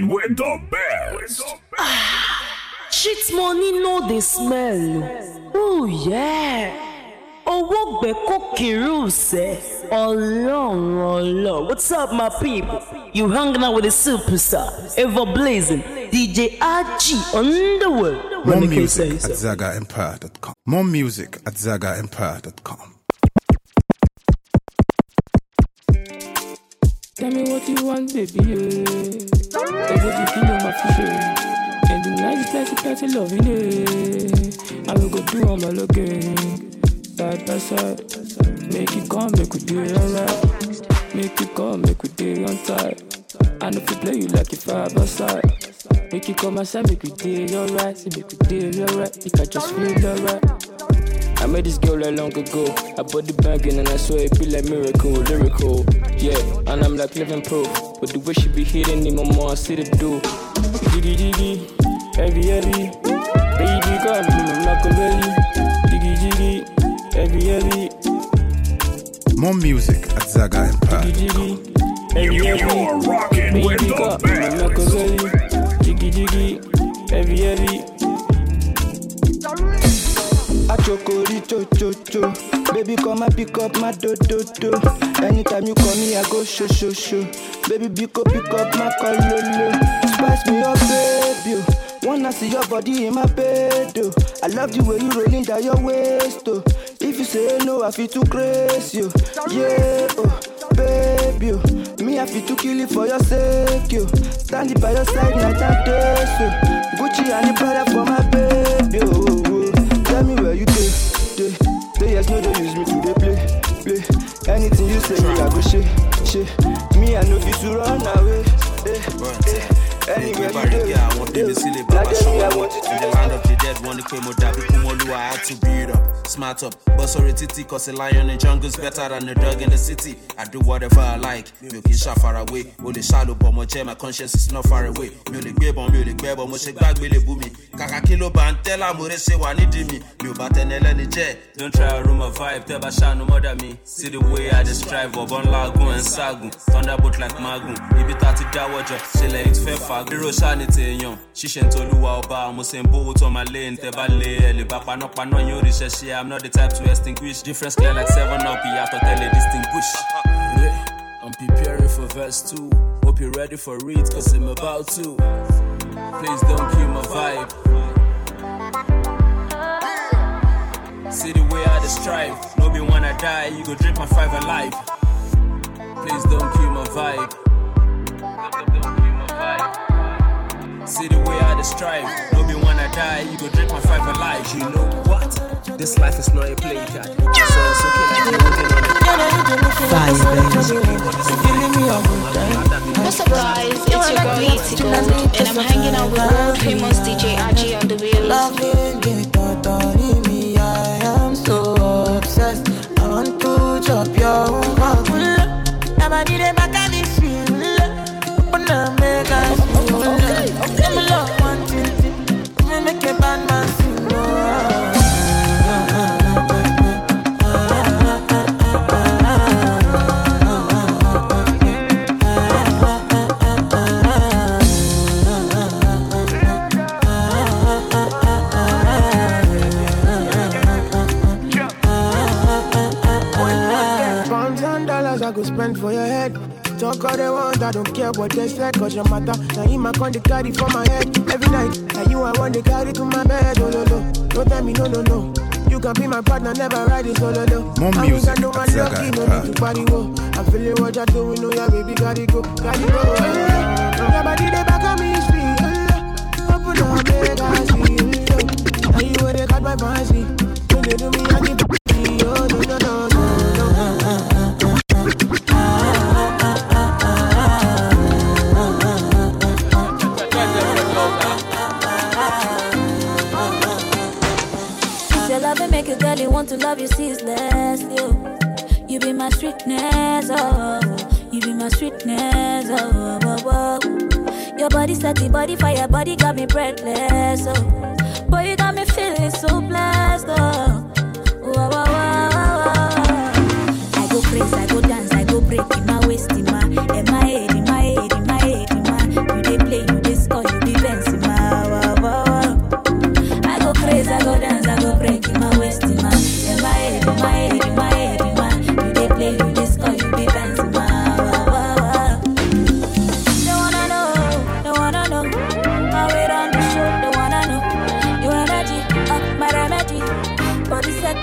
Rockin' with the best. Shit money know the smell. Oh yeah. Owó gbẹ́kọ̀ kìrúsẹ̀. Ọlọ́run. What's up, my people? You hanging out with a superstar, ever blazing, DJ RG on the world. More music at ZagaEmpire.com. More music at ZagaEmpire.com. Tell me what you want, baby. Everything on my future. And the night is plenty loving it. I will go through all my looking. Side by side. Make it come, make we do it alright. Make it come, make we do it on time. I know if you play you like a 5-a-side. Make it come outside, make we do it alright. Say make we do it alright. You can just feel alright. I met this girl like long ago. I bought the banging and I swear it be like miracle, lyrical. Yeah, and I'm like living proof. But the way she be hitting me, mama, I see the do. Diggy diggy, heavy heavy. Baby girl, I'm not gonna belly. Diggy diggy, heavy heavy. More music at ZagaEmpire.com. You're rocking with the best. Diggy diggy, heavy heavy. I chokori cho cho cho. Baby come and pick up my do do do. Anytime you call me I go show show show. Baby pick up my call lo lo. Spice me up baby. Wanna see your body in my bed oh. I love the way you rolling down your waist oh. If you say no I feel too crazy oh. Yeah oh baby oh. Me I feel to kill it for your sake oh. Standing by your side night and day so. Gucci and the Prada for my baby oh. Tell me where you day. Yes, no, they use me to they play. Anything you say, me I go share. Me I know if you run away. Anywhere you do, I want them to see the Baba show. In the land of the dead, one came with Dabi Kumolu, I had to beat up, smart up. But sorry, Titi, cause a lion in jungle's better than a dog in the city. I do whatever I like, milking shot far away. Only shadow, but my chair, my conscience is not far away. Music babe, most bag will boom me. Kaka kilo bantella, more say one need me. You batten any jet. Don't try to ruin my vibe, tell Basha no mother me. See the way I just drive, or Bon Lagoon and Sagu. Thunderbolt like Magu. If you thought that watcher, she let it fair. Hero sanity young. Shishen Toluwa Oba, Musen boat on my lane, Tebale, Libapa no pano, you research. I'm not the type to extinguish. Difference clear like 7-Up, you have to tell it distinguish. I'm preparing for verse 2. Hope you're ready for it, cause I'm about to. Please don't kill my vibe. See the way I just strive. No be when I die, you go drink my 5 alive. Please don't kill my vibe. See the way I just strive. No be when I die, you go drink my 5 alive. You know what? This life is not a play card. So it's okay that you're working on it. What's up guys, it's your girl Easy Gold. And I'm hanging out with world famous DJ RG on the wheels. I am so obsessed. I want to chop your heart. I'm a need back at this shit. Open up, make us okay. I'm a love one thing. We make a bad man sing. I go spend for your head. Talk all they want, I don't care what they say. Cause your matter, now you my con they carry for my head. Every night, now you I want to carry to my bed. Oh no no, don't tell me no no no. You can be my partner, never ride it solo no. More music at no need to party go. I'm feeling what you're doing, know your baby gotta go. Your body they back on me street. Open up, make I see. Now you where they got my fancy. When they do me, I keep oh no no no no. Make a girl you want to love you ceaseless, you be my sweetness, oh. You be my sweetness, oh, oh, oh. Your body set the body fire, body got me breathless, oh. Boy, you got me feeling so blessed, oh. Oh, oh, oh, oh, oh. I go crazy, I go dance, I go break in my waist, in my head, in my head, in my head, in my head. You dey play, you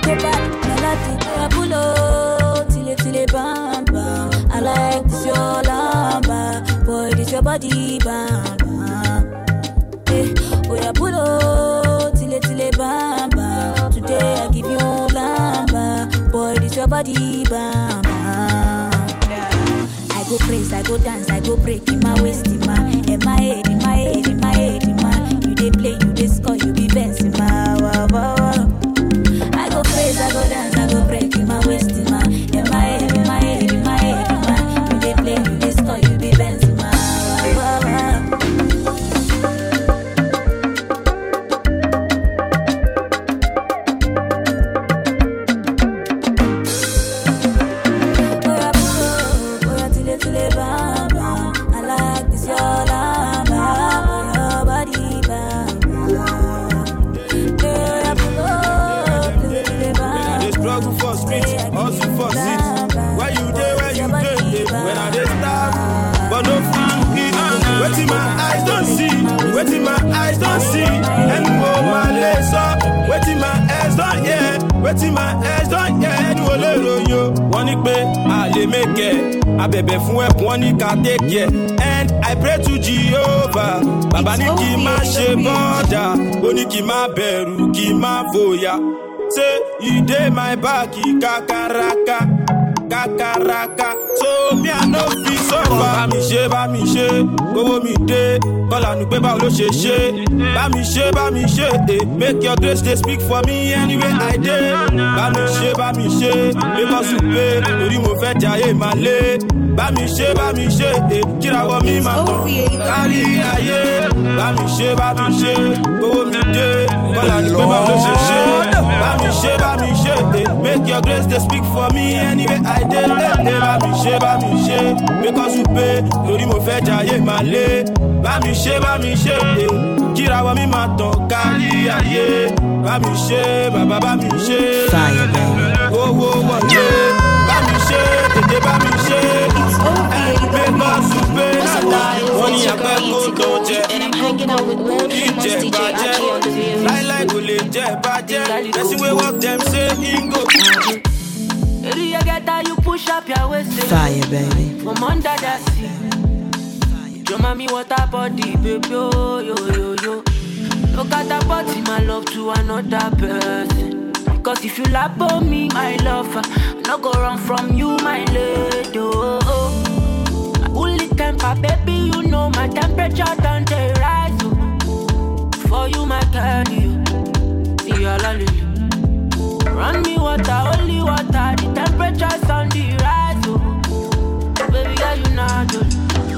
go back, melody. Pull up, till it bam bam. I like this your lamba, boy, this your body bam bam. Hey, oh yeah, pull up, till it bam bam. Today I give you lamba, boy, this your body bam bam. I go praise, I go dance, I go break in my waist, in my head, in my head, in my head, in my. You dey play, you dey score, you be bouncing my wow wow. I go praise, I go dance, I go break in my waist, in my head, in my head, in my head, in my. You dey play, you dey score, you be bouncing my wow wow. Wetin my eyes don't see, wetin my eyes don't see, and oh my lace up. Wetin my eyes don't hear, wetin my eyes don't hear, and oh le yo. Wọ́n ní pé a lè make it, abẹ̀bẹ̀ fún ẹ̀kún wọ́n ní ká take care, and I pray to Jehovah. Bàbá ní kí n má ṣe bọ́dà, ó ní kí n má bẹ̀rù, kí n má fòyà. Say you dey my back, kakaraka. Kakaraka, so me I no fit suffer. Bá mi ṣe, owó mi dé. Kọ́lá nu pé báwo ló ṣe ṣe. Bá mi ṣe, make your grace dey speak for me anywhere I dey. Bá mi ṣe, because you pay. Orí mo fẹ́ jayé máa lé. Bá mi ṣe, kírawọ́ mi máa tàn. Kárí ayé. Bá mi ṣe, owó mi dé. Kọ́lá nu pé báwo ló ṣe ṣe. Bá mi ṣe, make your grace dey speak for me anywhere I dey. Bá mi ṣe, because you pay. Lórí mo fẹ́ jayé máa lé. Bá mi ṣe, kírawọ́ mi máa tàn kárí ayé. Bá mi ṣe, bàbá bá mi ṣe. Owó wọlé. Bá mi ṣe, tètè bá mi ṣe. Because you pay. Wọ́n ní àpẹ́ kó tó jẹ. Ìjẹ bàjẹ́. Láíláí kò lè jẹ bàjẹ́. Person wey work dem say he go. You get that you push up your waist. Fire, baby. From under the sea. Your mommy water body, baby, yo. Look at that body, my love to another person. Cause if you lap on me, my love, I no go run from you, my lady. Oh. Only temper, baby, you know my temperature don't they rise. Oh. For you, my candy. See all of you. Run me water, only water. The temperature's on the rise, oh. Baby girl, you know good.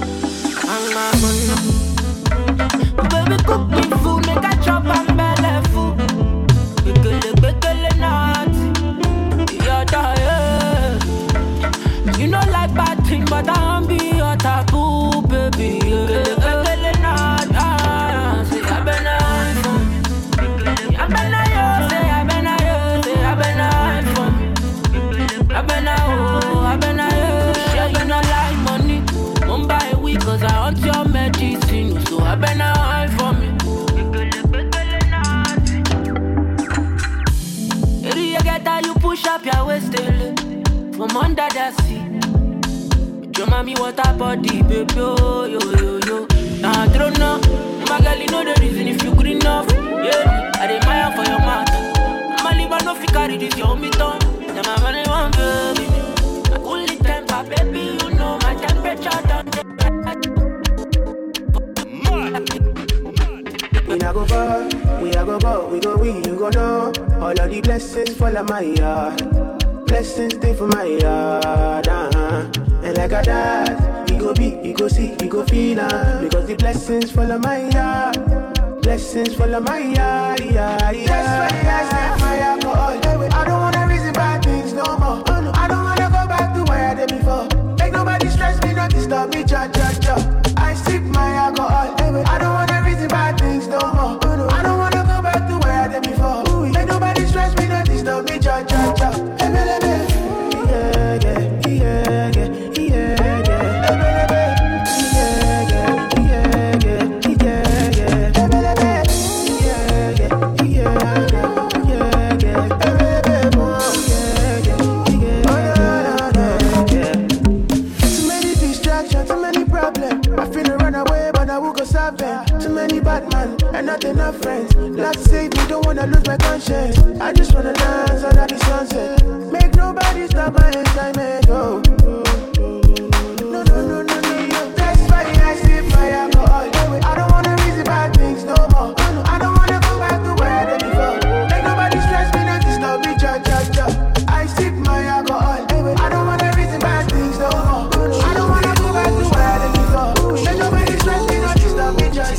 Baby, cook me food, make a chop and belly food. Bekele naughty, you're tired. You know like bad thing, but I won't be your taboo, baby. Bekele naughty, say I been on for me. I been on you, say I been on you, say I been on for me. I been on you, yeah you know like money. Mumbai week 'cause I want your medicine, so I been on for me. You get that you push up your waist from under the sea. Your mommy water body, baby, yo. Nah, I don't know. My girl, you know the reason if you good enough. Yeah, I admire for your mouth. My liver no fi carry this, your me tongue. Now my money one baby. I only temper, baby, you know my temperature down there. We not go far, we a go go, we go we, you go know. All of the blessings fall on my yard. Blessings stay for my yard, And like a dad, we go be, we go see, we go feel, because the blessings fall on my yard. Blessings fall on my yard, That's why I set my alcohol. I don't wanna reason bad things no more. I don't wanna go back to where I did before. Make nobody stress me, not disturb me, cha. I sip my alcohol. I don't wanna reason bad things no more. I don't wanna go back to where I did before. Make nobody stress me, not disturb me, cha. 24/7. Too many bad men and not enough friends. Like to save me, don't wanna lose my conscience. I just wanna dance under the sunset. Make nobody stop my excitement. Oh. No. That's why I sip my alcohol. I don't wanna reason bad things no more. I don't wanna go back to where I did before. Make nobody stress me, not disturb me, cha. I sip my alcohol. I don't wanna reason bad things no more. I don't wanna go back to where I did before. Make nobody stress me, not disturb me, cha.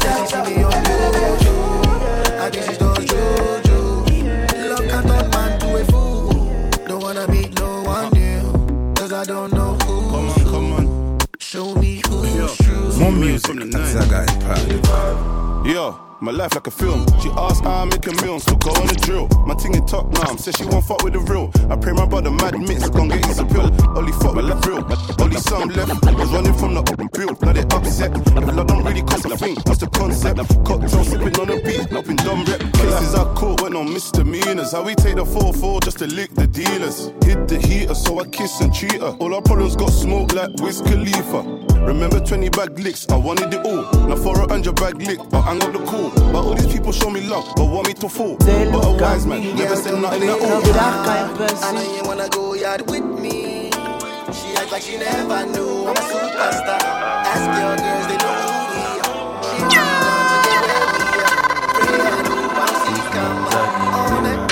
I guess it's those juju. Love can't turn man to a fool. Don't wanna meet no one new, 'cause I don't know who. Come on. Show me who's true. More music at Zaga Empire. Yo, my life like a film. She asked how I make a meal, so go on the drill. My ting in top now, says she won't fuck with the real. I pray my brother mad mix, gon' get his appeal. Only fuck with the real. Only some left, was running from the open build. Now they upset. If love don't really cost a thing, what's the concept? Cocktail sipping on the beat, up in dumb rep. Cases I caught went on misdemeanors. How we take the 4-4 just to lick the dealers. Hit the heater, so I kiss and treat her. All our problems got smoked like Wiz Khalifa. Remember 20 bag licks, I wanted it all. Now for 100 bag lick, I hang up the call. But all these people show me love, but want me to fall. But a wise man never said nothing at all. I know you wanna go yard with me. She acts like she never knew I'm a superstar. Ask your girls, they know who we are. She wants to get where we are. Pray and hope I see come on it.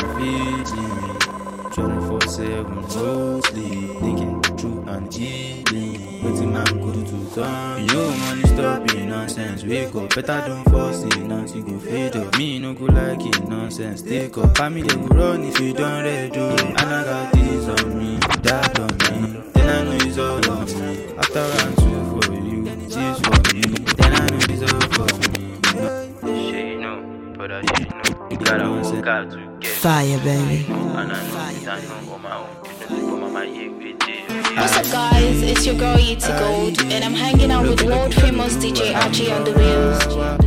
24/7, no sleep, thinking true and healing. Waiting man go to come. You know money stop being nonsense. Wake up, better don't force it. Now you go fade up. Me no go like it nonsense. Take up, family they go run if you don't ready. And I got this on me, that on me. Then I know it's all on me. After round 2 for you, this for me. Then I know it's all for me. She know, but I she know. You gotta got to get Fire, baby. And I know that I know on my own. What's up, guys? It's your girl Yeti Gold, and I'm hanging out with world famous DJ RG on the wheels.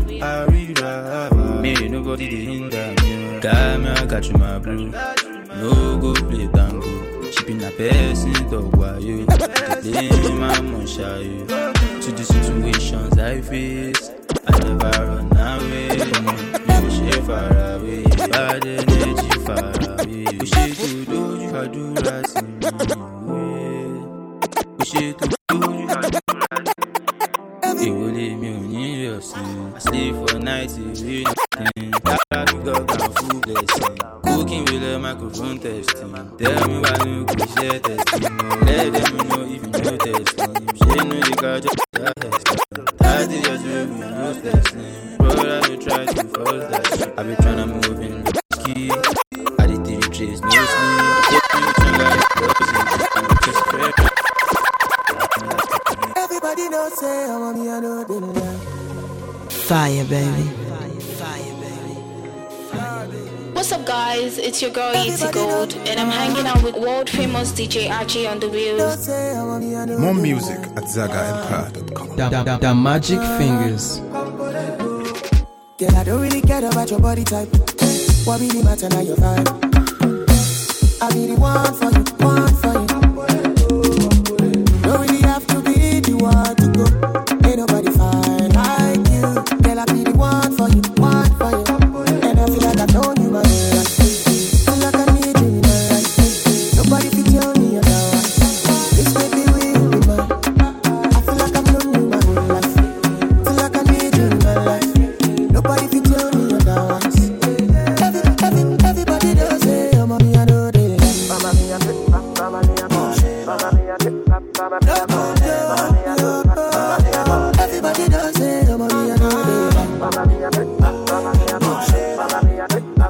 Me nobody dey hinder me. Got me, I got you, my bro. No go play tango. Chipping a person talk while you. Today my mom shy you. To the situations I face, I never run away. Push it far away, bad energy far away. Push it to do you can do right in me. Push it to do you can do right. You will leave me on your sleep. I sleep for nights, you read nothing. That we got down full blessing. Cooking with a microphone testing. Tell me why you could share testing. Let them know if you know testing. She know the car just that testing. That is your dream, you know testing. Brother, you try to force that shit. I be tryna move in the key. I did 3 trace, no sleep. Take me to like just fair. Everybody knows say I'm on me, I know they lie. Fire, baby. What's up, guys? It's your girl Yeti Gold, and I'm hanging out with world famous DJ RG on the wheels. More music at ZagaEmpire.com. The magic fingers. Girl, I don't really care about your body type. What really matter now your vibe? I be the one for you, one for you. Don't really have to be the one to go. Ain't nobody fine like you. Girl, I be the one for you, one for you. And I feel like I've known you my whole life. Feel like I need you in my life. Nobody can tell me otherwise. This baby will be mine. I feel like I've known you my whole life. Feel like I need you in my life. Nobody can tell me otherwise. Everybody does say, I'm on me, I know they like. Mama mia, mama mia, mama mia, everybody does say, I'm on me, I know they like. Mama mia, mama mia, mama mia,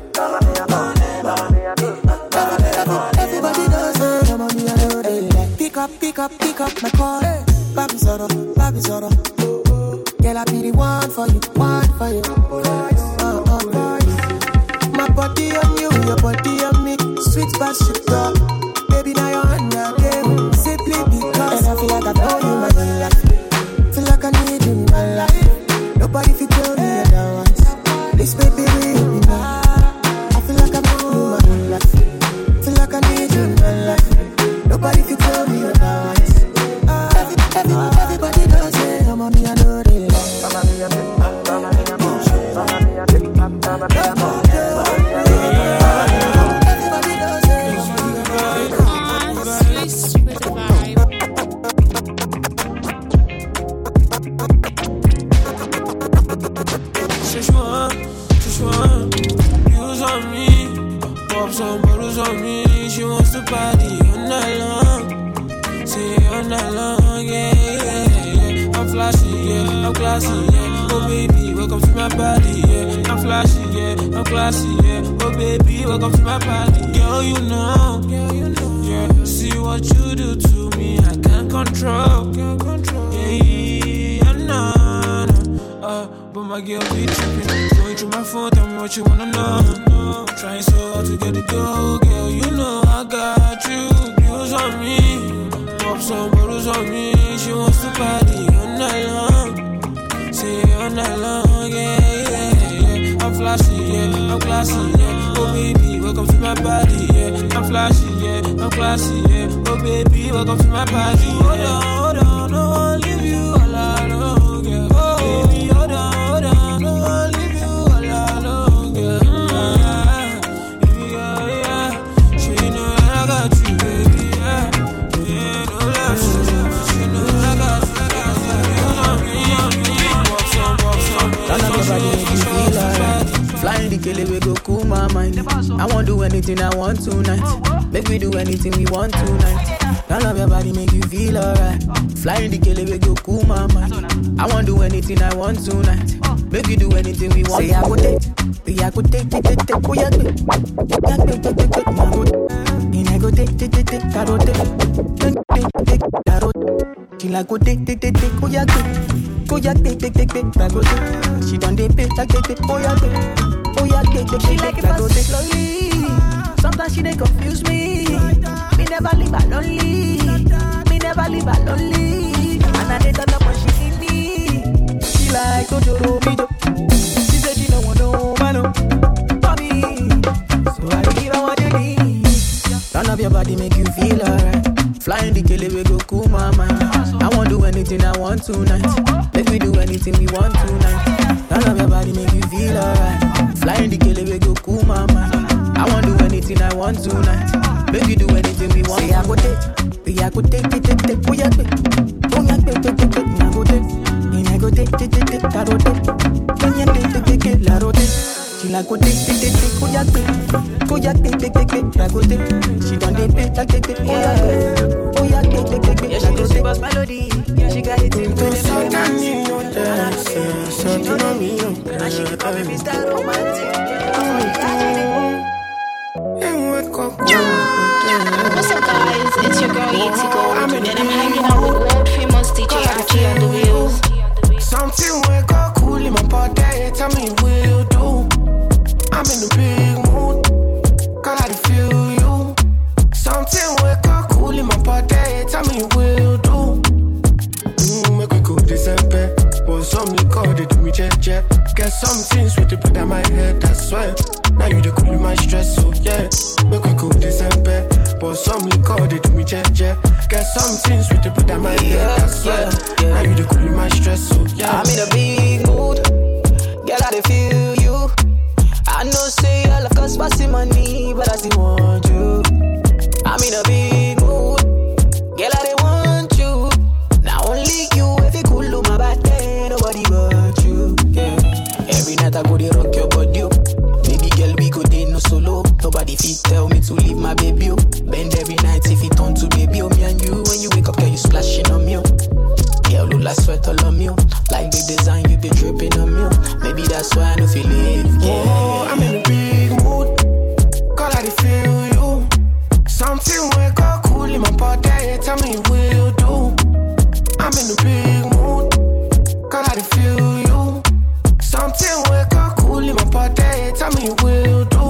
everybody does say, I'm on me, I know they like. Pick up my call. Baby Zoro. Girl, I be the one for you, one for you. My body on you, your body on me. Sweet past sugar. Baby, now you're on your game. Simply because. And I feel like I know you my whole life. Feel like I need you in my life. Nobody can tell me otherwise. This baby will be mine. I feel like I know you my whole life. Feel like I need you in my life. Nobody can tell me otherwise. Everybody does it. I'm on me, I know they like. Some bottles on me, she wants to party all night long. Say all night long, yeah. I'm flashy, yeah, I'm classy, yeah. Oh baby, welcome to my party, yeah. I'm flashy, yeah, I'm classy, yeah. Oh baby, welcome to my party, girl, you know, yeah. See what you do to me, I can't control, yeah, I know. But my girl be tripping. Going through my phone, tell me what you wanna know. Trying so hard to get it go, girl. You know I got you. Views on me, pop some bottles on me. She wants to party all night long. Say all night long, yeah. I'm flashy, yeah. I'm classy, yeah. Oh baby, welcome to my party, yeah. I'm flashy, yeah. I'm classy, yeah. Oh baby, welcome to my party. Hold on, no one leave you all alone, girl. Oh baby, hold on, no one leave you all alone, girl. Yeah. She know that I got you, baby, yeah. No love, she know that I got you. Flying the killer, we go cool my mind. I won't do anything I want tonight. Make we do anything we want tonight. I love your body, make you feel alright. Flying the killer, we go cool my mind. I won't do anything I want tonight. Make we do anything we want. Say I go take, oh yeah, go take, oh yeah, take, I go take, she like go take, oh yeah, take, I go take. She done dey pay, like take, oh yeah, take. She like it fast slowly. Sometimes she dey confuse me. Me never leave her lonely. And I dey turn up when she need me. She like to do me. She said she don't want no man for me. So I give her what you need. Turn up your body, make you feel alright. Flying the killer, we go cool my mind. I won't do anything I want tonight. Make we do anything we want tonight. Turn up your body, make you feel alright. Flying the killer, we go cool my mind. I won't do anything I want tonight. Make we do anything we want. Say I go take, oh yeah, take, oh yeah, take, I go take, I go take. She like go take, oh yeah, take, I go take. She done dey pay, like take, oh yeah, take. Yeah, she do super melody. She got it in the and she can call me Mr. Romantic. What's up, guys? It's your girl Yeti Gold, and I'm hanging out with world famous DJ Archie on the wheels. Something wake up cool in my body. Tell me what you do. I'm in a big mood. Cause I feel you. Something wake up cool in my body. Tell me what you do. Make we go December. But some liquor they do me jet. Get some things with the put on my head, I swear. Now you the cool in my stress, so yeah. Make we go December. But some liquor they do me jet. Get some things with the put on my head, I swear. Now you the cool in my stress, so yeah. I'm in a big mood. Girl, I dey feel you. I know say all of us passing money, but I still want you. I'm in a big mood. Girl, I dey want you. Now only you, if you cool my body, nobody but you. Yeah. Every night I go dey rock your body. Baby girl, we go dey no solo. Nobody fit tell me to leave my baby. Bend every night if it turn to baby. Me and you, when you wake up, girl, you splashing on me. Girl, look like sweat all on me. Like the design, you be dripping on me. Maybe that's why I don't feel it. Yeah. Oh, I'm in a big mood. Cause I feel you. Something wake up cool in my body. Tell me what you do. I'm in a big mood. Cause I feel you. Something wake up cool in my body. Tell me what you do.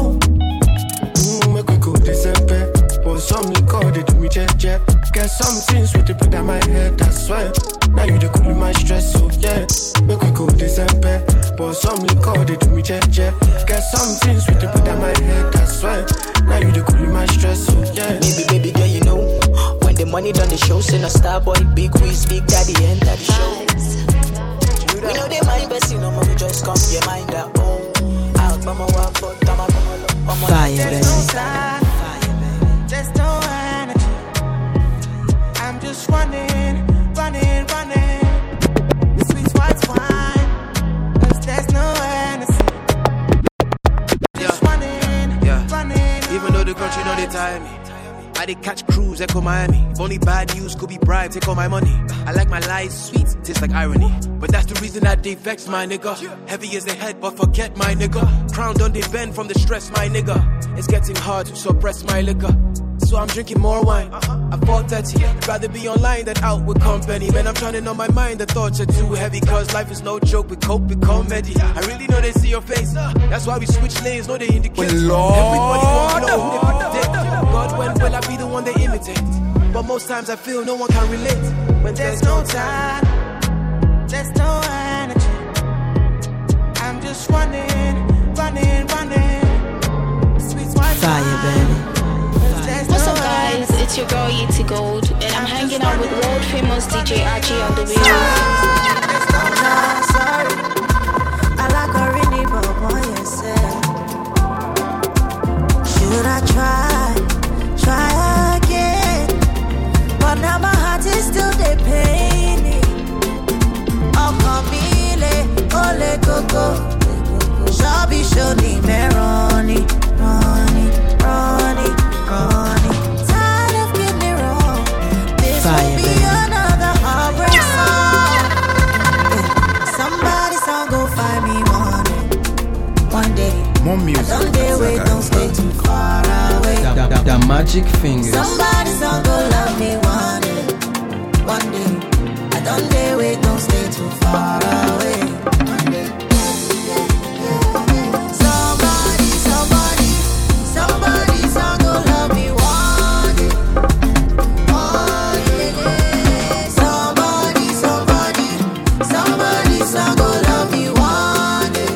Make we go December. But some liquor they do me jet. Get some things with the put on my head, I swear. Now you the cool in my stress, so yeah. Make we go December. But some liquor they do me jet. Get some things with the put on my head, I swear. Now you the cool in my stress, so yeah. Baby girl, you know when the money done the show, send a star boy, big whiz, big daddy enter the show. We know they mind best, you know, we just come your mind at home. Out, mama, but you know they tire me. I did catch cruise, echo Miami. If only bad news could be bribed, take all my money. I like my lies sweet, tastes like irony. But that's the reason that they vex, my nigga. Heavy as they head, but forget my nigga. Crown don't they bend from the stress, my nigga. It's getting hard to suppress my liquor. So I'm drinking more wine. At 4:30, I'd rather be online than out with company. Man, I'm trying to know my mind, the thoughts are too heavy. Cause life is no joke, we cope with comedy. I really know they see your face. That's why we switch lanes, no they indicate. Everybody wants to know who they predict. God, when will I be the one they imitate? But most times I feel no one can relate. When there's no time, there's no energy. I'm just running. Sweet fire, baby. What's up, guys? It's your girl Yeti Gold, and I'm hanging out with world famous DJ Archie on the wheel. Sorry, I like a really boy, yourself. Should I try again? But now my heart is still the pain. Oh, Camille, ole coco, Shabi Shoni, Meroni, Ronnie. Tired of getting it wrong. This will be another heartbreak song. Somebody song go find me one day. More music. I don't dare wait, don't stay too far away. The magic fingers. Somebody song go love me one day. I don't dare wait, don't stay too far away. One day. Somebody song go love me one day. Somebody song go love me one day.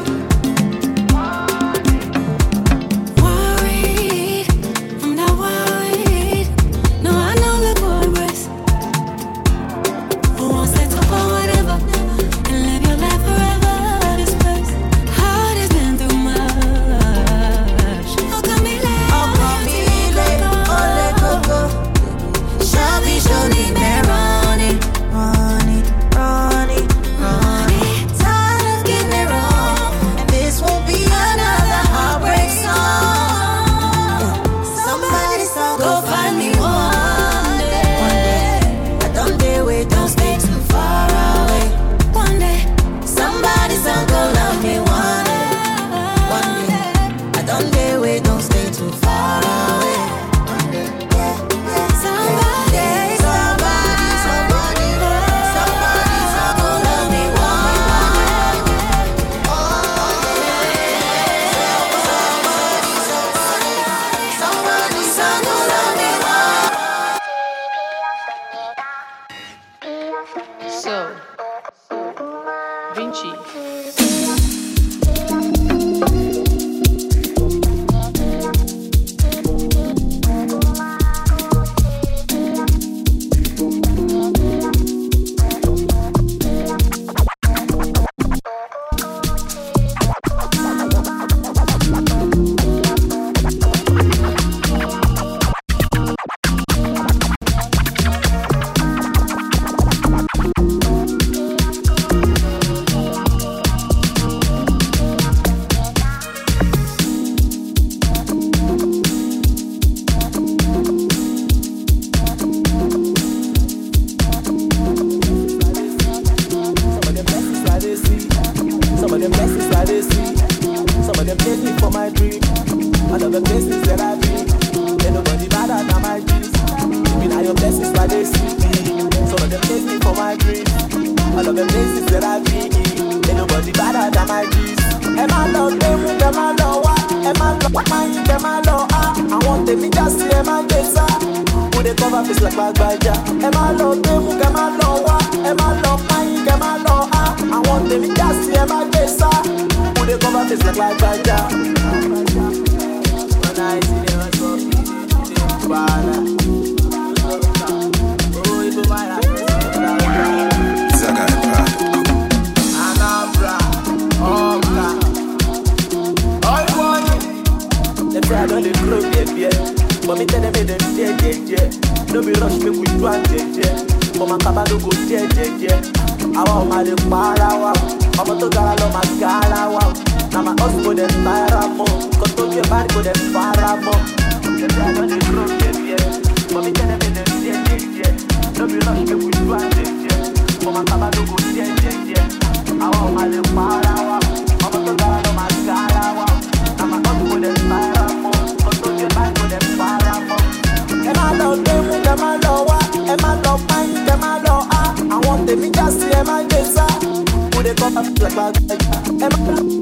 Worried, I'm not worried. No, I know the progress. Who wants to talk about whatever and live your life forever? This place, heart has been through much. Oh, Camille, ole coco, Shabi Shoni, Meroni. Tired of getting it wrong. This won't be another heartbreak song. Somebody song go find me one day. I don't dare wait, don't stay too far away. One day. Somebody song go love me one day. I don't dare wait, don't stay too far away. One day. Somebody song go love me one Somebody song go love me one. So, Vinci. Some of them places I they see. Some of them take me for my dream. All of the places that I be. Ain't nobody better than my dreams. Even all your places I they see. Some of them take me for my dream. All of the places that I be. Ain't nobody better than my dreams. Am I love them? Am I love what? Am I love mine? Am I love ah? I want them to just see am I this ah? Who they cover face like Bagbaja? Am I love them? Am I love what? Am I love mine? Am I love ah? I want them to just see am I this ah? Who they cover face like Bagbaja? When I see them, I saw people bad. Oh, you go buy that. I don't dey grow yeah. But me tell them they yeah. No be rush me with one yeah. But my kaba no go yeah. Awa ma dey para wa. Omo to gara lo ma gara wa. Na my husband dey tire mo. Cause to be a bad go them far more. Them I don't dey grow yeah. But me tell them in them yeah. No be rush me with you and yeah. For my kaba no go yeah. I want my little far out. I'm a girl on my scar out. I'm a gun with them far more. To be a bad go them far more. Them I love them, them I love what, them I love mine, them I love ah. I want them in just see them I get sa. Who they come up like them I love.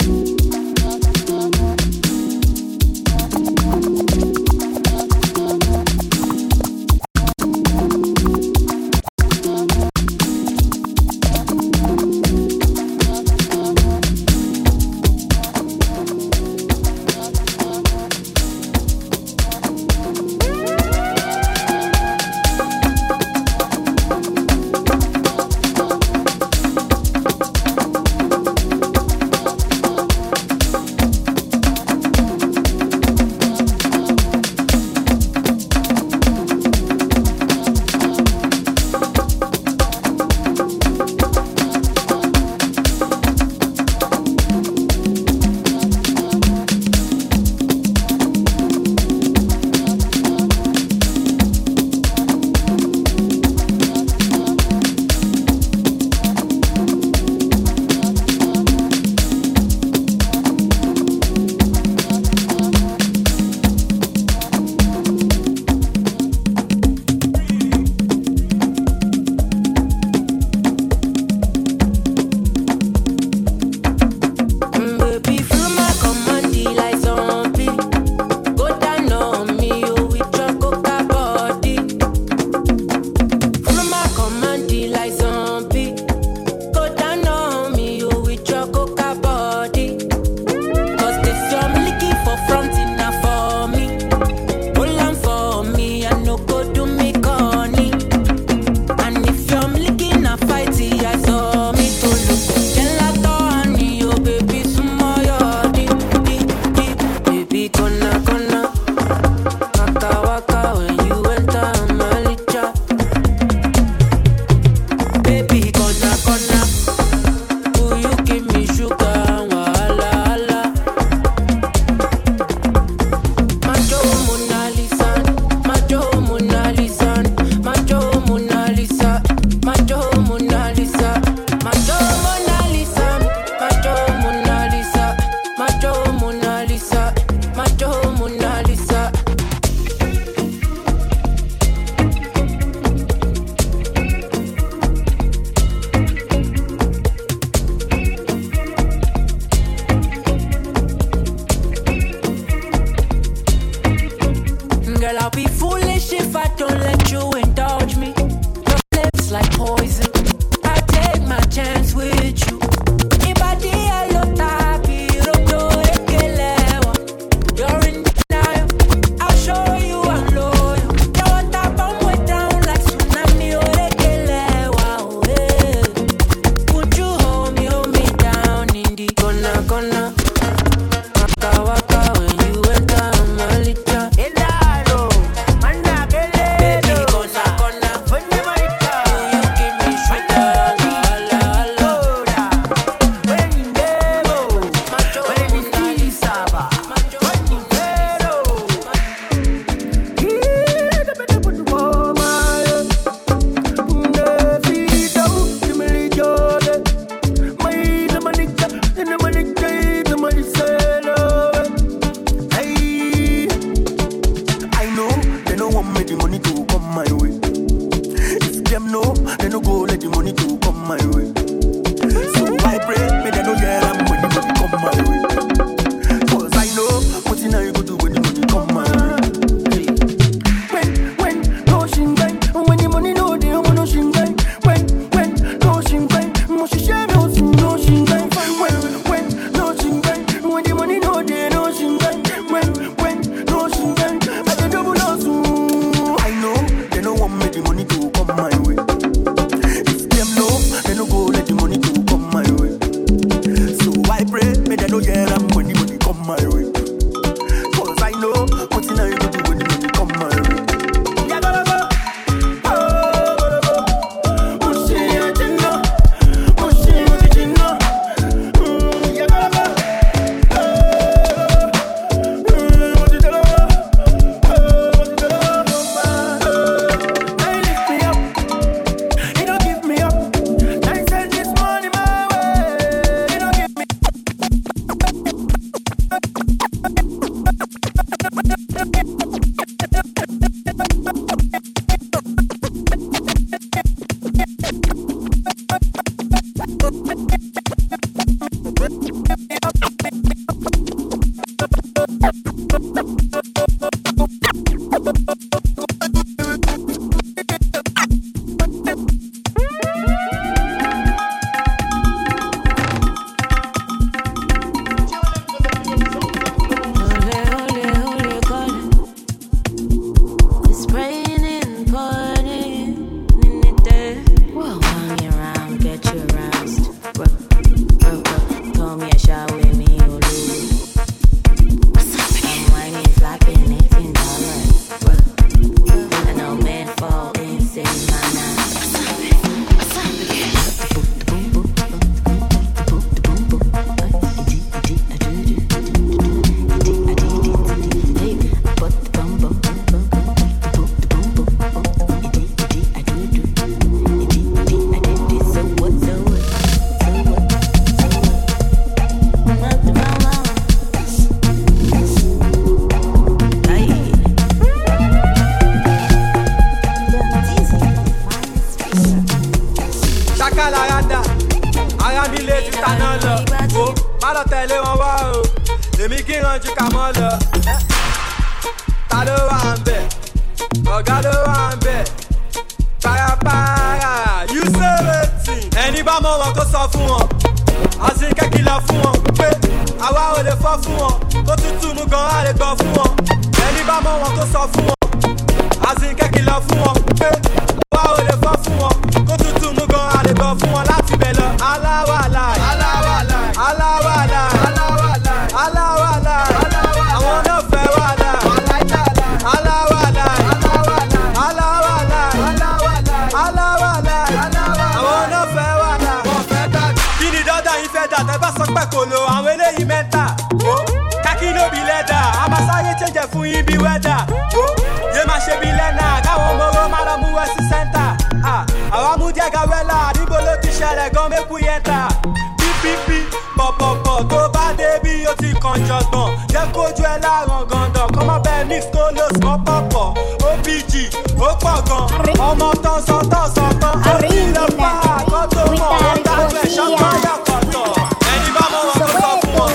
tẹ̀lé wọn wá o. Èmi kí ìrànjú ká mọ́ lọ. Ta ló wà ń bẹ̀? Ọ̀gá ló wà ń bẹ̀. Parapara, you say wetin? Ẹni bá mọ wọn kó sọ fún wọn. Àti kẹ́kìlọ̀ fún wọn pé àwa ò lè fọ́ fún wọn. Tó tútù mú gan á lè gbọ́ fún wọn. Ẹni bá mọ wọn kó sọ fún wọn. Àti kẹ́kìlọ̀ fún wọn pé àwa ò lè fọ́ fún wọn. Tó tútù mú gan á lè gbọ́ fún wọn láti bẹ̀ lọ. Aláwàlá, aláwàlá, aláwàlá, aláwàlá, aláwàlá, àwọn náà fẹ́ wàlá. Aláwàlá, aláwàlá, aláwàlá, àwọn náà fẹ́ wàlá. Kí ni dọ́dà yín fẹ́ dà tẹ́ bá sọ pé kò lo àwọn eléyìí mẹ́ta? Kákí ló bí lẹ́dà, a máa sáré chẹ́jẹ̀ fún yín bí wẹ́dà. Yé máa ṣe bí lẹ́nà, káwọn ọmọ máa lọ mú wẹ́ sí sẹ́ńtà. Àwa mú jẹ́ gawẹ́là, níbo ló ti ṣẹlẹ̀ gan mẹ́kù yẹn tà? Pípípí, pọ̀pọ̀pọ̀ tó bá débi ó ti kàn jọ̀gbọ̀n. Jẹ́ kójú ẹ láàrán gàndàn, kọ́mọ bẹ́ẹ̀ mix kó ló sọ pọ̀pọ̀. OPG, ó pọ̀ gan, ọmọ tán sọ tán. Ó ti lọ pa àkọ́ tó mọ̀, ó dájú ẹ̀ ṣọ́kọ́ yàkọ̀tọ̀. Ẹni bá mọ̀ wọn kó sọ fún wọn.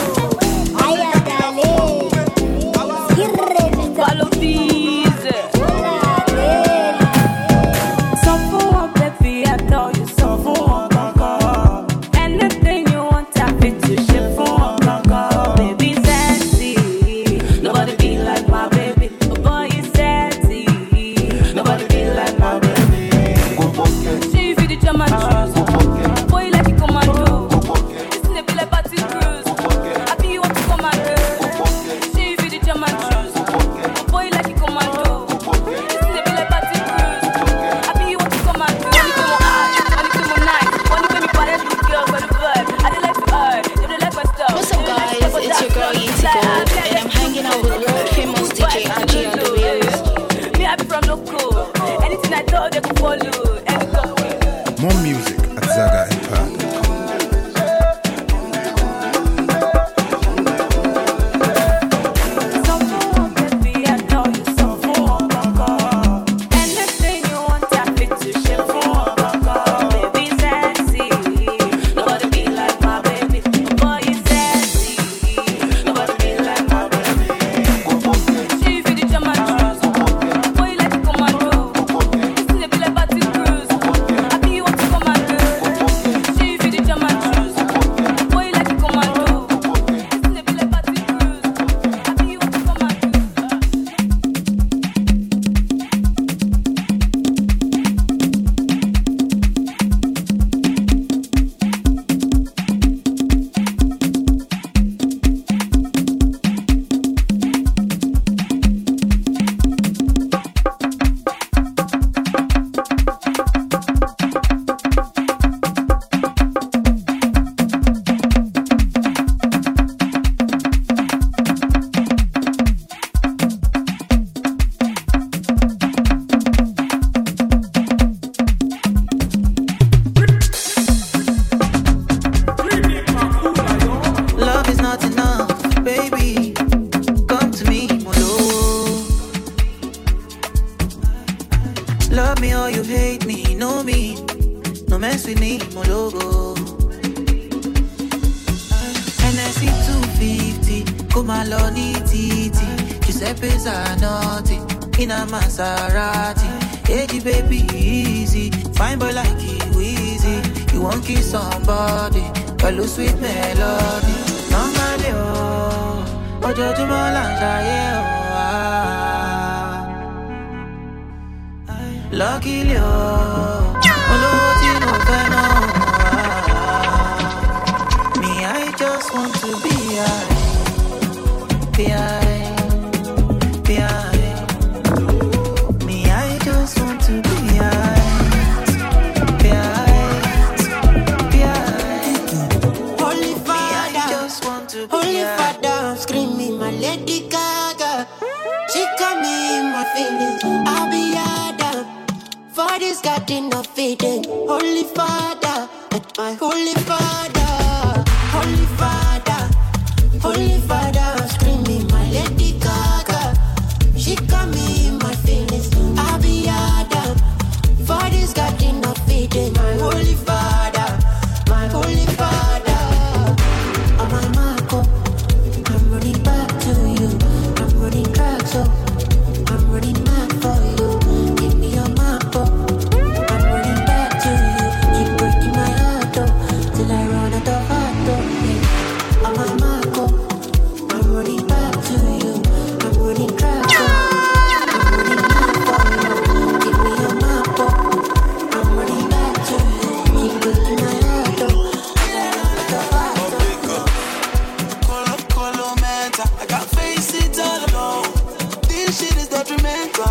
More music at ZagaEmpire.com.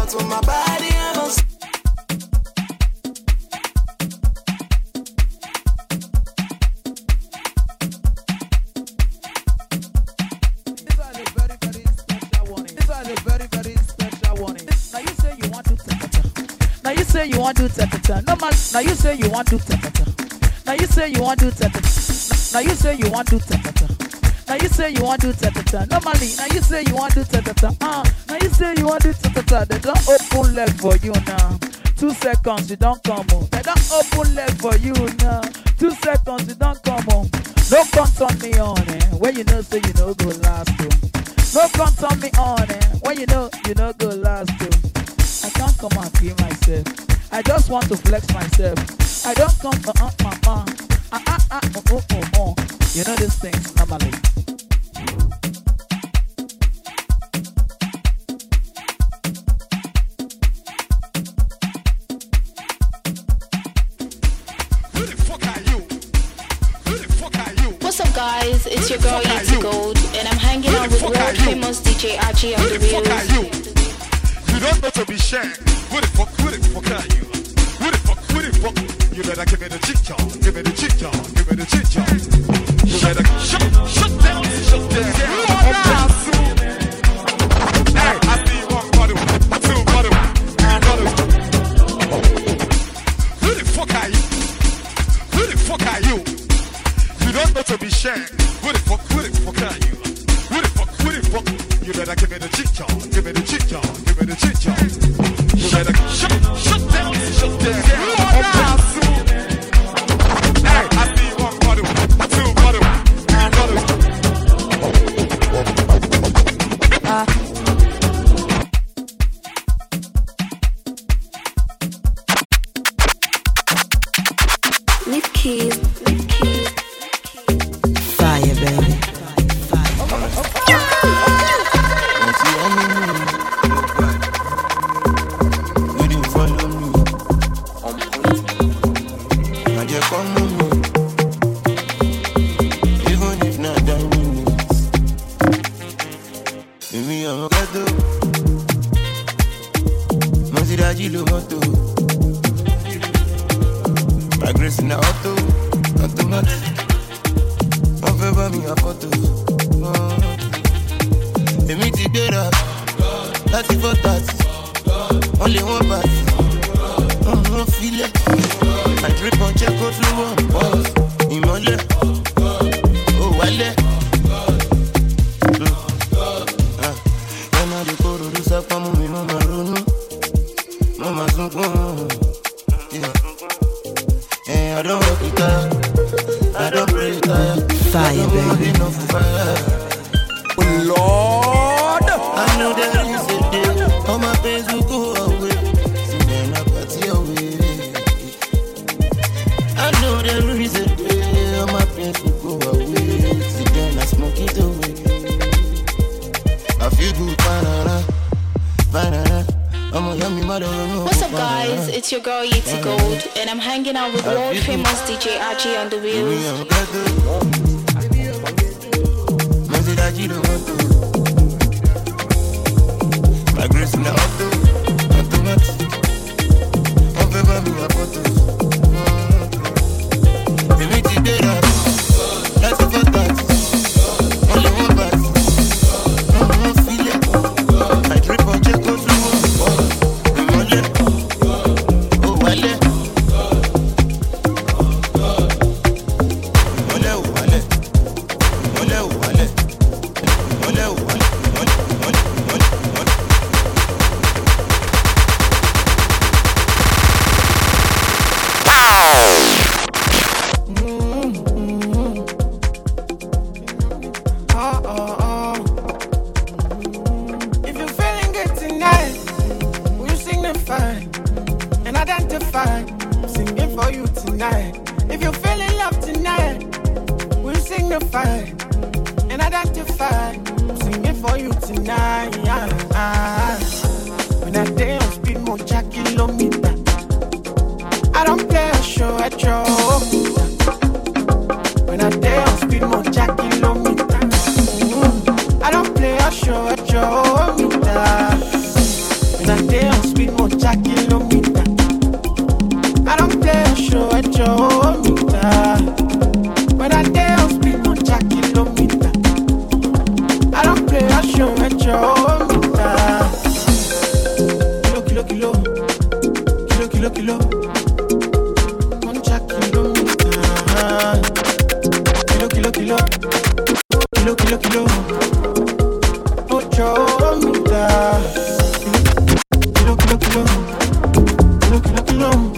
parts of my body, I must. Now you say you want to ta-ta-ta. No man. Now you say you want to ta-ta-ta. Now you say you want to ta-ta-ta. Now you say you want to ta-ta-ta. Now you say you want to ta-ta-ta. Normally, now you say you want to ta-ta-ta. Now you say you want to ta-ta-ta. They don't open leg for you now. 2 seconds, you don't come on. They don't open leg for you now. 2 seconds, you don't come on. No come turn me on, when you know, say you know go last too. No come turn me on, when you know go last too. I can't come and kill myself. I just want to flex myself. I don't come You know these things normally. What's up, guys? It's your girl Yeti Gold, and I'm hanging out with world famous DJ RG on the wheels. You don't know to be shamed. Who the fuck are you? Who the fuck? You better give me the chick y'all. Give me the chick y'all. Give me the chick y'all. You better shut down. Hey, I see you one bottle, 2 bottle, 3 bottle. Who the fuck are you? Who the fuck are you? You don't know to be shamed. Who the fuck are you? Who the fuck? You better give me the chick y'all. Give me the chick y'all. Give me the chick y'all. You better shut down. Hey, I see you one bottle, 2 bottle, 3 bottle. Lift keys. Fire, baby. What's up, guys? It's your girl Yeti Gold, and I'm hanging out with world famous DJ RG on the wheels. My grace in the auto, automatic. I'm favor me a photo. The meet is better. That's a that. Only one pass. I'm feel it. I drip on check on through. When I dance kilometer. I don't play a show at your meter. When I day on speed, no kilometer. I don't play a show at your meter. Kilo, kilo, kilo, kilo, kilo, kilo. One kilometer. Kilo, kilo, kilo, kilo, kilo, kilo. Ocho meter. Kilo, kilo, kilo, kilo, kilo, kilo.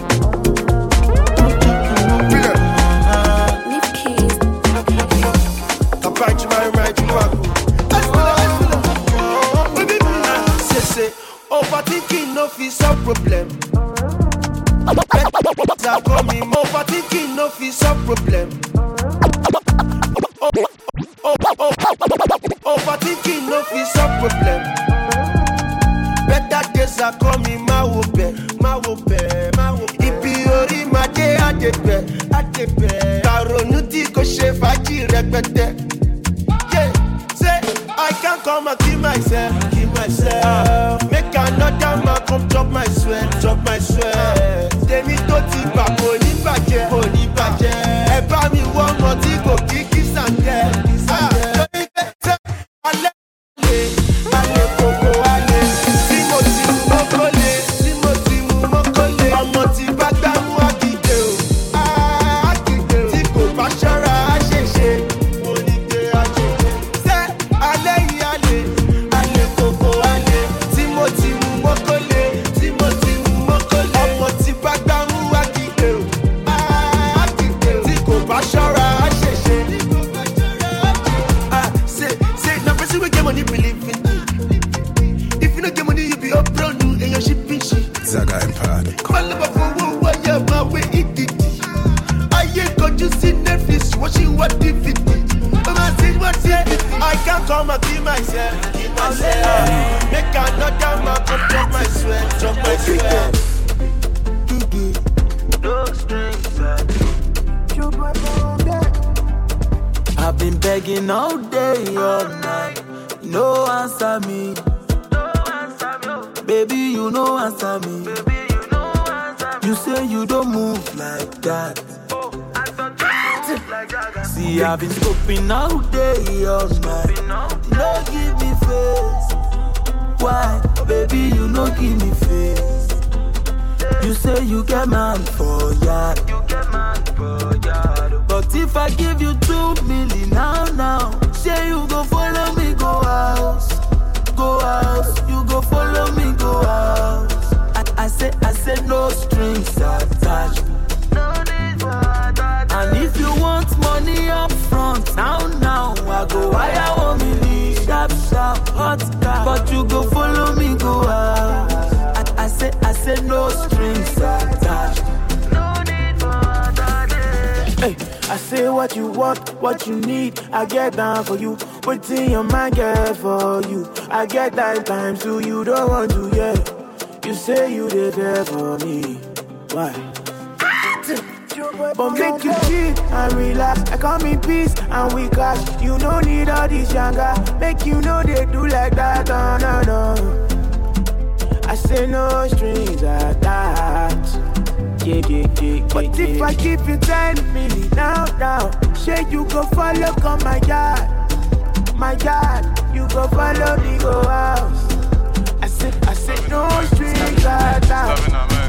Overthinking no fit solve problem. Overthinking no fit solve problem. Overthinking no fit solve problem. Better days are coming, my wope. Ibi ori ma de adepe. Karonuti ko she faji repete. Yeah, say I can't come and kill myself. Make another man come drop my sweat. Demi to ti pa kò ní bàjẹ́. Ẹ bá mi wọ́n mọ tí kò kí sàǹdẹ̀. Alẹ́ kòkó alẹ́. Tí mo ti mú mọ́kànlé. Ọmọ tí bá gbámú àkìdè o. Tí kò bá ṣọ́ra á ṣèṣe. Mo ní gbé àjèjì. Ṣé alẹ́ yìí alẹ́ kòkó alẹ́. Tí mo ti mú mọ́kànlé. Ọmọ tí bá gbámú àkìdè o. Tí kò bá ṣọ́ra á ṣèṣe. Say na person wey get money believe in me. If you no get money, you be up brown and your shipping shit. Zaga Empire. Call up for what you my way it did. I ain't got you see Netflix watching what DVD. I can't come and kill myself. Make another man come drop my sweat. No strings. I've been begging all day, all night. No answer me. Baby, you no answer me. You say you don't move like that. See, I've been scoping all day, all night. No give me face. Why? Baby, you no give me face. You say you get man for yard. But if I give you 2 million now, say you go follow me, go house. You go follow me, go house. I said no strings attached. And if you want money up front, now I go wire 1 million, sharp, hot car. But you go follow me, go house. I said no strings attached. Hey, I say what you want, what you need, I get down for you. What's in your mind, get for you. I get that time so you don't want to, yeah. You say you did there for me. Why? But make you chill and relax. I come in peace and we cash. You don't need all this younger. Make you know they do like that, no. I say no strings attached. Yeah. But if I give you 10 million now, say you go follow, come my yard. You go follow me, go house. I said no strings attached.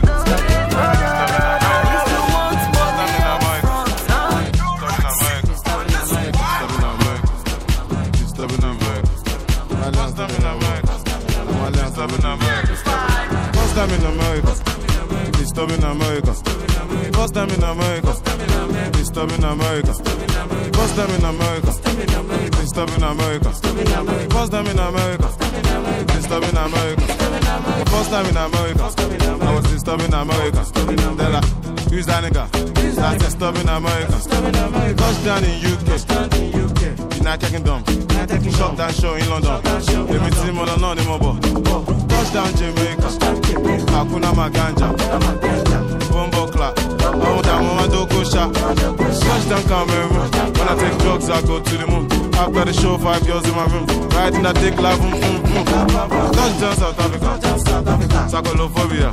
First time in America, disturbing America. First time in America, disturbing America. First time in America, disturbing America. First time in America, disturbing America. First time in America, I was disturbing America. They're like, who's that nigga? That's disturbing America. Touchdown in UK, United Kingdom. Shop that show in London. Let me see more than anymore. Touchdown Jamaica, Hakuna Maganja, Bombo Clap, oh damn, Mama Doko Shop. Touchdown Cameroon, when I take drugs I go to the moon. After the show, 5 girls in my room, riding that dick live, Touchdown South Africa, Sakolophobia.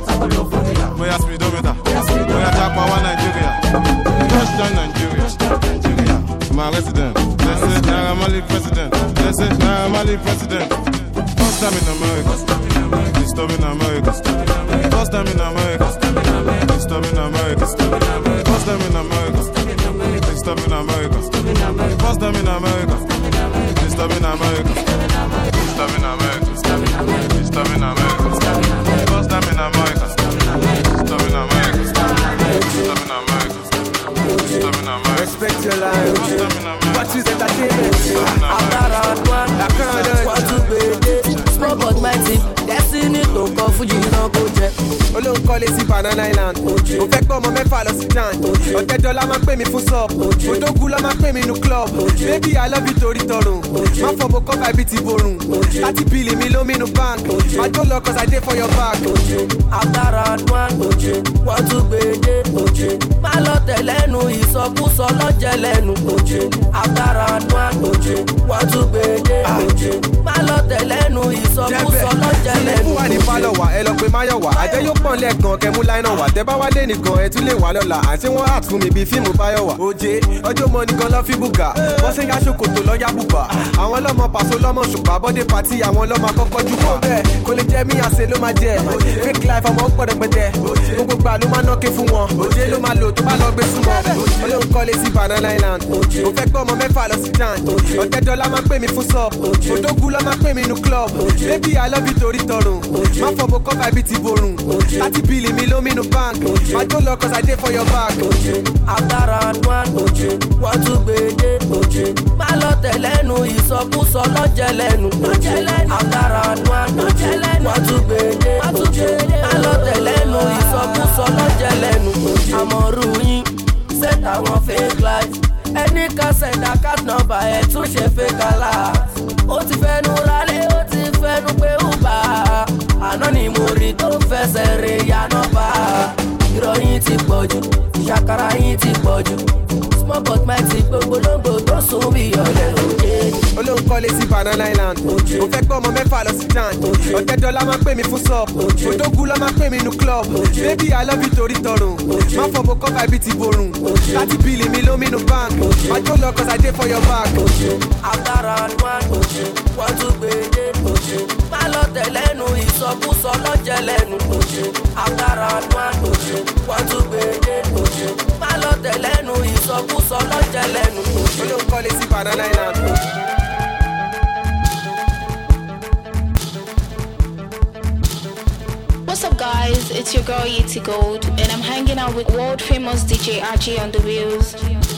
Moya speedometer. Moya Japa one Nigeria. Touchdown Nigeria. My resident. They say Naira Marley president. They say Naira Marley president. First time in America. Disturbing America. First time in America. Disturbing America. First time in America. Disturbing America. First time in America. Disturbing America. Disturbing America. Disturbing America. First time in America. Disturbing America. Disturbing America. Disturbing America. Respect your life. What is entertainment? After round one, I can't want to be small but mighty. Destiny don't come for you, no go jet. Olóhùn kọ́lé sí Banana Island. Mo fẹ́ gbọ́ ọmọ mẹ́fà lọ sí Jan. Ọ̀tẹ́jọ́lá máa ń pè mí fún sub. Odógun ló máa ń pè mí nu club. Baby I love you torí tọrùn. Má fọ mo kọ́ bàbí ti borùn. 30 bílì mi ló mínú bank. Má jó lọ cause I dey for your back. After round one, wọ́n tún gbé dé. Má lọ tẹ̀lẹ́nu ìsọkúsọ lọ́jẹ̀ lẹ́nu. After round one, wọ́n tún gbé dé. Má lọ tẹ̀lẹ́nu ìsọkúsọ lọ́jẹ̀ lẹ́nu. Fún wa ní Fálọ̀wà ẹ lọ pé Máyọ̀wà. Àjẹ́ yóò pọ̀ lẹ́ẹ̀kan kẹmú láìnà wà. Tẹ́ bá wá lé nìkan ẹ tún lè wà lọ́la. Àti wọ́n act fún mi bíi fíìmù Báyọ̀wà. Òjé ọjọ́ mọ nìkan lọ fi bùgà. Wọ́n ṣe ń yá ṣòkòtò lọ́yà bùbà. Àwọn ọlọ́mọ pàṣọ lọ́mọ ṣùpá. Bọ́dé pàtí àwọn ọlọ́mọ akọ́kọ́ jù pa. Bẹ́ẹ̀ kò lè jẹ́ mí àṣẹ ló máa jẹ. Fake life ọmọ pọ̀dọ̀ pẹ̀tẹ̀. Gbogbo gbà ló máa nọ́ọ̀kẹ́ fún wọn. Òjé ló máa lò tó bá lọ gbé súnmọ́. Olóhùn kọ́lé sí Banana Island. Mo fẹ́ gbọ́ ọmọ mẹ́fà lọ sí Jan. Ọ̀tẹ́jọ́lá máa ń pè mí fún sub. Odógun ló máa ń pè mí nu club. Baby I love you torí tọrùn. Má fọ mo kọ́ bàbí ti borùn. 30 bílì mi ló mínú bank. Má jó lọ cause I dey for your back. After round one, wọ́n tún gbé dé. Má lọ tẹ̀lẹ́nu ìsọkúsọ lọ́jẹ̀ lẹ́nu. After round one, wọ́n tún gbé dé. Má lọ tẹ̀lẹ́nu ìsọkúsọ lọ́jẹ̀ lẹ́nu. Àmọ̀rú yín set àwọn fake life. Ẹni kan sẹ̀dá cat number ẹ̀ tún ṣe fake alert. Ó ti fẹ́nu rálé, ó ti fẹ́nu pé Uber. Àná ni mo rí tó fẹsẹ̀ rè ya nọ́mbà. Ìròyìn ti pọ̀jù, ìṣàkàrà yín ti pọ̀jù. Small but mighty gbogbo lóńgbò tó sùn bí ọ̀lẹ́ òde. Olóhùn kọ́lé sí Banana Island. Mo fẹ́ gbọ́ ọmọ mẹ́fà lọ sí Jan. Ọ̀tẹ́jọ́lá máa ń pè mí fún sub. Odógun ló máa ń pè mí nu club. Baby I love you torí tọrùn. Má fọ mo kọ́ bàbí ti borùn. 30 bílì mi ló mínú bank. Má jó lọ cause I dey for your back. After round one, wọ́n tún gbé dé. Má lọ tẹ̀lẹ́nu ìsọkúsọ lọ́jẹ̀ lẹ́nu. After round one, wọ́n tún gbé dé. Má lọ tẹ̀lẹ́nu ìsọkúsọ lọ́jẹ̀ lẹ́nu. Olóhùn kọ́lé sí Banana Island. What's up guys, it's your girl Yeti Gold and I'm hanging out with world famous DJ RG on the wheels.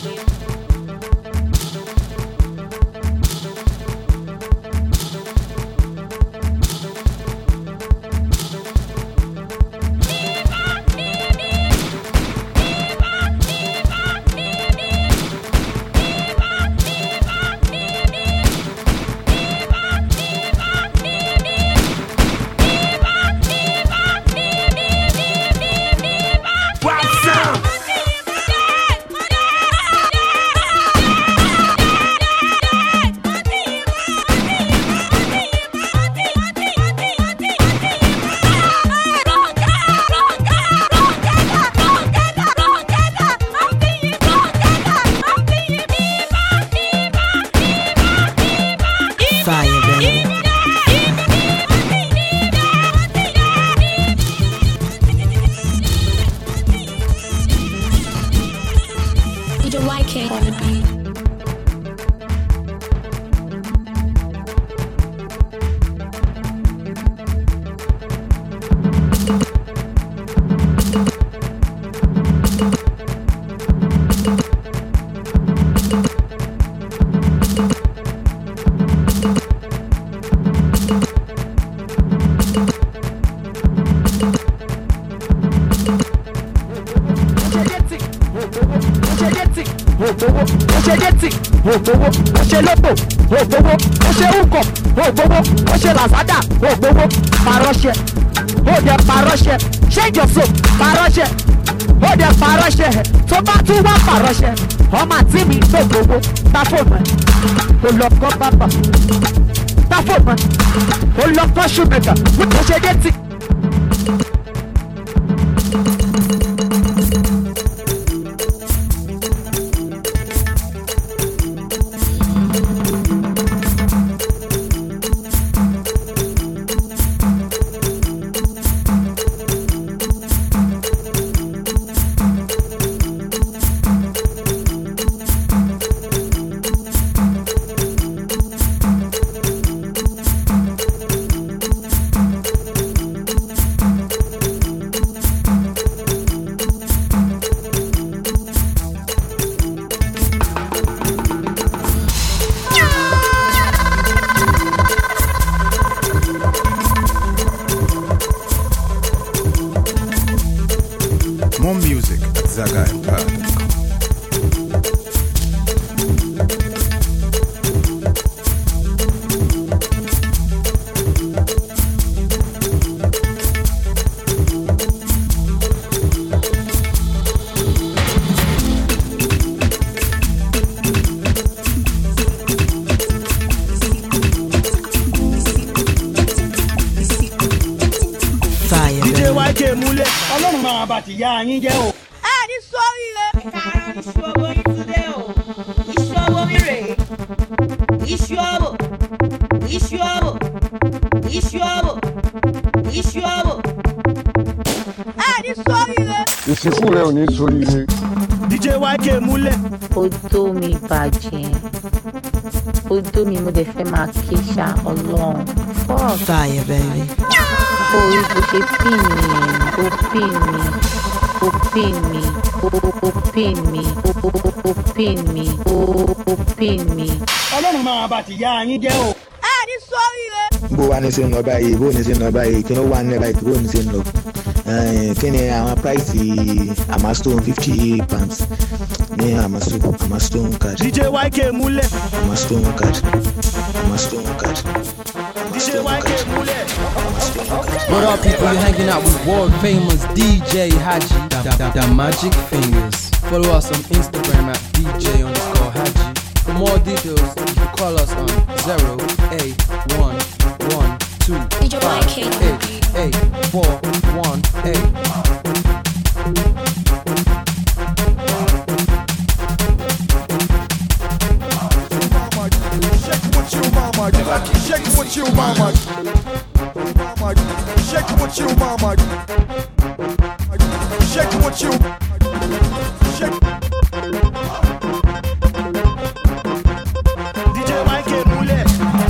ògbówó ó ṣe lóbò ògbówó ó ṣe ùkọ̀ ògbówó ó ṣe làzádà ògbówó parọ́ṣẹ́ ó dẹ̀ parọ́ṣẹ́ change your soap parọ́ṣẹ́ ó dẹ̀ parọ́ṣẹ́ tó bá tún wá parọ́ṣẹ́ ọmọ àti mi tó gbowó tá fóònù ẹ̀ kò lọ kọ́ bàbà tá fóònù ẹ̀ kò lọ kọ́ ṣùgbẹ́gà ó ṣe dé tí. More music at ZagaEmpire.com. DJ YK múlẹ̀ ọlọ́run máa bá ti yá yín jẹ́ o. ẹ ní sórí rẹ. iṣu owó yín ti dé o. iṣu owó mi rè é. iṣu owó. iṣu owó. iṣu owó. iṣu owó. ẹ ní sórí rẹ. ìsìnkú rẹ ò ní sórí rẹ. DJ YK múlẹ̀. Odó mi bàjẹ́. Odó mi mo dẹ̀ fẹ́ máa ké ṣá ọlọ́run. Fire, baby. Orí bó ṣe pín mi, ó pín mi, ó pín mi, ó pín mi, ó pín mi, ó pín mi. ọlọ́run máa bá ti yá yín jẹ́ o. ẹ ní sórí rẹ. bó wà ní sí ń lọ báyìí bó ní sí ń lọ báyìí kí ló wà ní báyìí bó ní sí ń lọ kí ni àwọn price Amastone £50 ní Amastone card. DJ YK múlẹ̀. Amastone card. Amastone card. DJ YK múlẹ̀. What up, people? You're hanging out with world famous DJ Haji, the Magic Fingers. Follow us on Instagram at DJ_Haji. For more details, you can call us on 081-121-888-418. Shake what you mama. Shake what you mama. Shake what you. Shake. DJ YK múlẹ̀.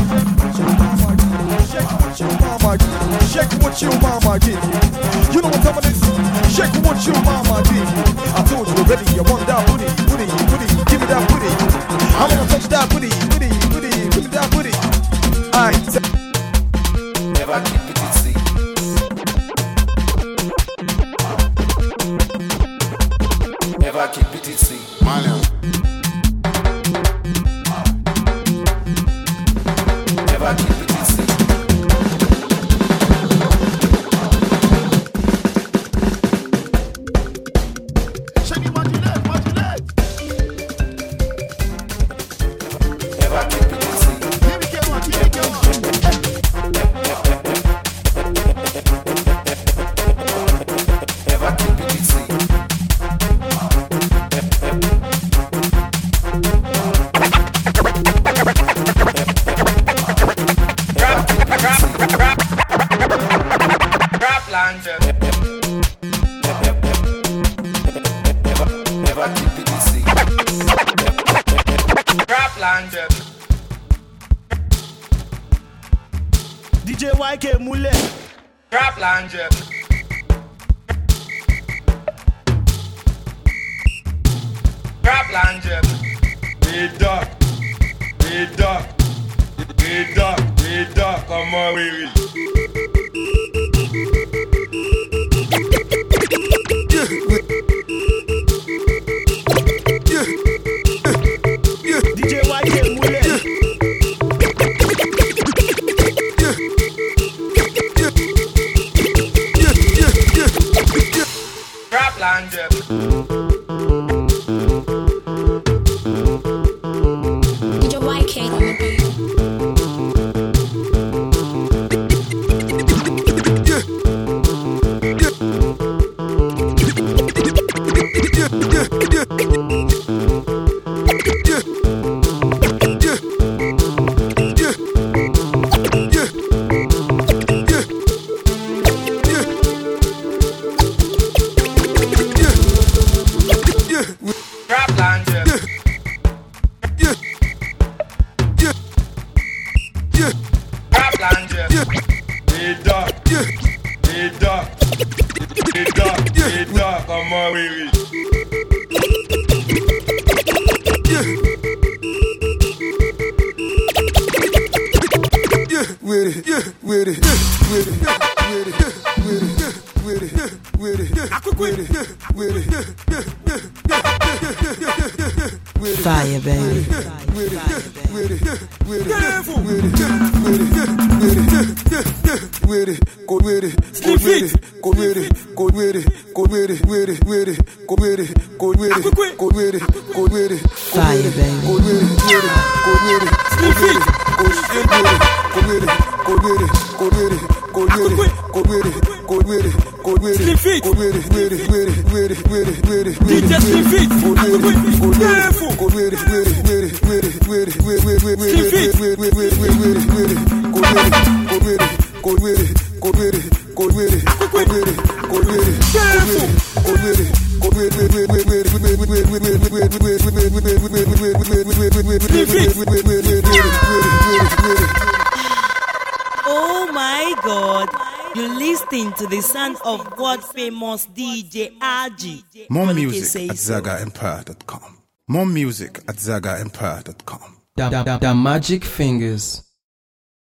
Shake what you mama. Shake what you mama did. You know what time it is? Shake what you mama did. I told you already. You want that booty, booty, booty. Give me that booty. I wanna touch that booty, booty, booty. Give me that booty. Never keep it easy. Never keep it easy. Never keep it easy. Never keep it easy. DJ YK múlẹ̀. Rap Langer. Rap Langer. Hey duck. Hey duck. Hey duck. Hey duck. Come on, baby. DJ YK múlẹ̀. Rap Langer. DJ YK on the beat. Ganja. Come on, baby. Fire, baby. Oh my God, you're listening to the sound of world famous DJ RG. More music at ZagaEmpire.com. More music at ZagaEmpire.com. The Magic Fingers.